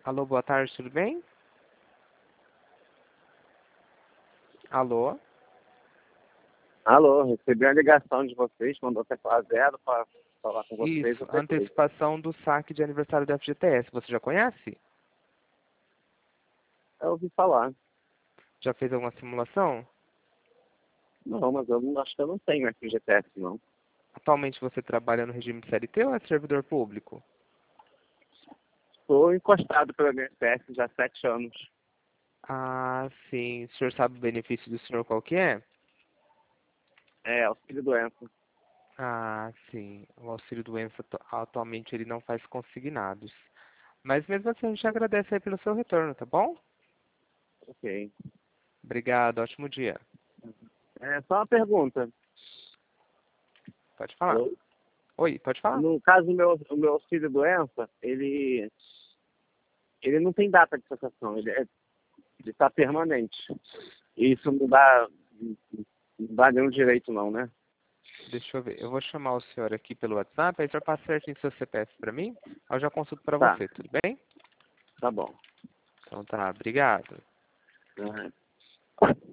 Alô, boa tarde, tudo bem? Alô? Alô, recebi uma ligação de vocês, mandou tecla zero para falar com vocês, Isso, eu teclei. antecipação do saque de aniversário da FGTS. Você já conhece? Eu ouvi falar. Já fez alguma simulação? Não, mas eu não, acho que eu não tenho FGTS, não. Atualmente você trabalha no regime de CLT ou é servidor público? Estou encostado pelo INSS já há 7 anos. Ah, sim. O senhor sabe o benefício do senhor qual que é? É, auxílio-doença. Ah, sim. O auxílio doença atualmente ele não faz consignados. Mas mesmo assim a gente agradece aí pelo seu retorno, tá bom? Ok. Obrigado, ótimo dia. É só uma pergunta. Pode falar. Alô? Oi, pode falar. No caso, o meu auxílio-doença, ele não tem data de cessação, ele está permanente. E isso não dá nenhum direito, não, né? Deixa eu ver. Eu vou chamar o senhor aqui pelo WhatsApp, aí o senhor passa certinho seu CPF para mim, aí eu já consulto para Tá, você, tudo bem? tá bom. Então tá, obrigado. Uhum.